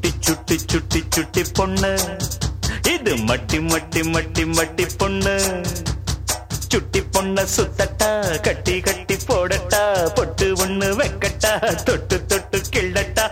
சுட்டி சுட்டி சுட்டி சுட்டி பொண்ணு இது மட்டி மட்டி மட்டி மட்டி பொண்ணு சுட்டி பொண்ண சுத்தட்டா கட்டி கட்டி போடட்டா பொட்டு ஒண்ணு வைக்கட்டா தொட்டு தொட்டு கிள்ளட்டா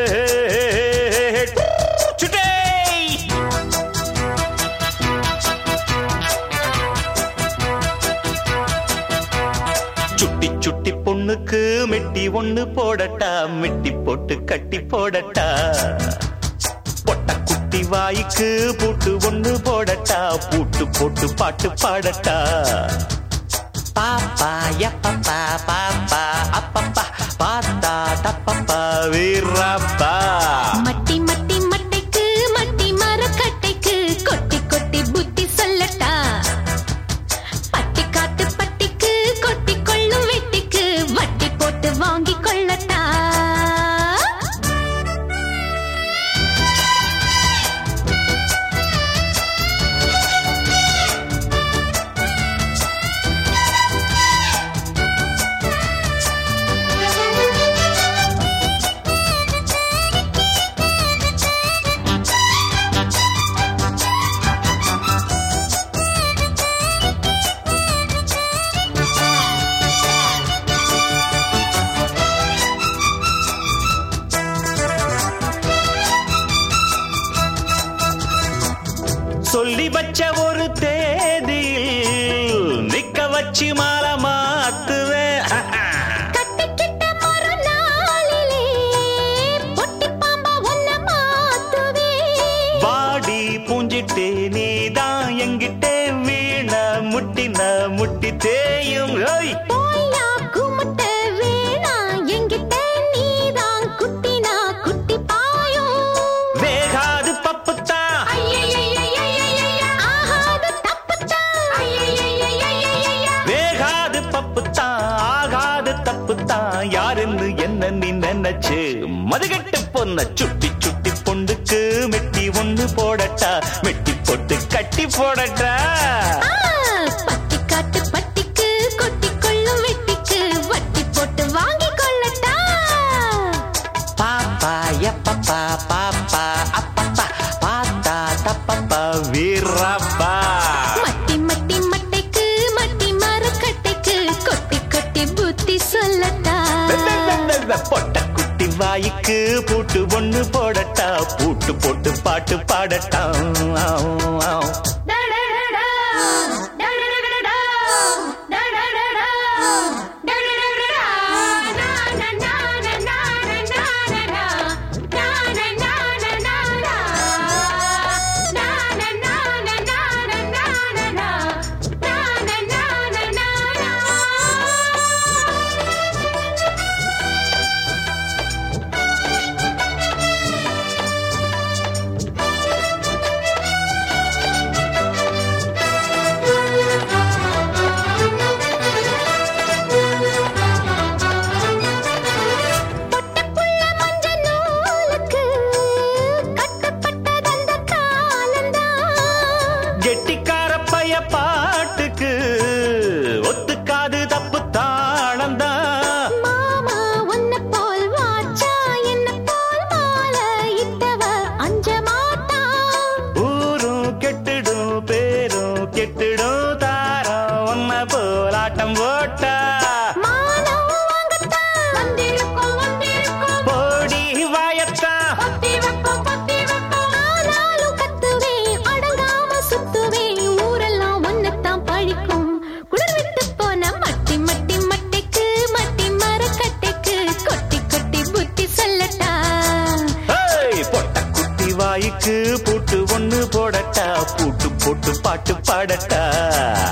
சுட்டி சுட்டி பொண்ணுக்கு மெட்டி ஒண்ணு போடட்டா மெட்டி போட்டு கட்டி போடட்டா பொட்ட குட்டி வாய்க்கு பூட்டு ஒண்ணு போடட்டா பூட்டு போட்டு பாட்டு பாடட்டா பாப்பா யப்பப்பா பாப்பா அப்பப்பா பாத்தா தப்பப்பா வீரப்பா மட்டி மட்டி மட்டைக்கு மட்டி மரக்கட்டைக்கு கொட்டி கொட்டி புத்தி சொல்லட்டா பட்டி காட்டு பட்டிக்கு கொட்டி கொள்ளும் வெட்டிக்கு வட்டி போட்டு வாங்கி கொள்ளட்டா சொல்லி வச்ச ஒரு தேதியில் நிக்க வச்சு மாலை மாத்துவேன் கட்டிக்கிட்ட மறுநாளிலே பொட்டி பாம்பா ஒன்ன மாத்துவே வாடி பூஞ்சிட்டே நீதான் எங்கிட்டே வீண முட்டின முட்டி தேயும் போயா குமுட்ட வேணா எங்கிட்ட நீதான் குட்டினா குட்டி பாயும் வேகாது பப்புத்தான் ஆகாது தப்புத்தான் வேகாது பப்புத்தான் ஆகாது தப்புத்தான் யாருன்னு என்ன நீ நினைச்சு மதுகட்டு பொண்ண சுட்டி சுட்டி பொண்ணுக்கு மெட்டி ஒண்ணு போடட்டா மெட்டி போட்டு கட்டி போடட்டா பட்டி காட்டு பட்டிக்கு கொட்டி கொள்ளும் வெட்டிக்கு வட்டி போட்டு வாங்கி கொள்ளட்டா பாப்பா யப்பப்பா பாப்பா அப்பப்பா பாத்தா தப்பப்பா வீரப்பா மட்டி மட்டி மட்டைக்கு மட்டி மரக்கட்டைக்கு கொட்டி கொட்டி புத்தி சொல்லட்டா பொட்ட குட்டி வாய்க்கு பூட்டு ஒண்ணு போடட்டா பூட்டு போட்டு பாட்டு பாடட்டா கெட்டிக்கார பைய பாட்டுக்கு ஒத்துக்காது தப்பு தாளந்தா மாமா உன்னை போல் வாச்சா என்ன போல் மாலை இட்டவ அஞ்ச மாட்டா ஊரும் கெட்டுடும் பேரும் கெட்டுடும் தாரம் ஒன்ன போலாட்டம் போட்டா மானம் வாங்கத்தான் வந்திருக்கும் போடி வாயத்தான் ஆனாலும் கத்துவேன் அடங்காம சுத்துவேன் ஊரெல்லாம் ஒன்னத்தான் பழிக்கும் குளிர் விட்டு போன மட்டி மட்டி மட்டைக்கு மட்டி மரக்கட்டைக்கு கொட்டி கொட்டி புத்தி சொல்லட்டா பொட்ட குட்டி வாய்க்கு பூட்டு ஒண்ணு போடட்டா பூட்டு போட்டு பாட்டு பாடட்டா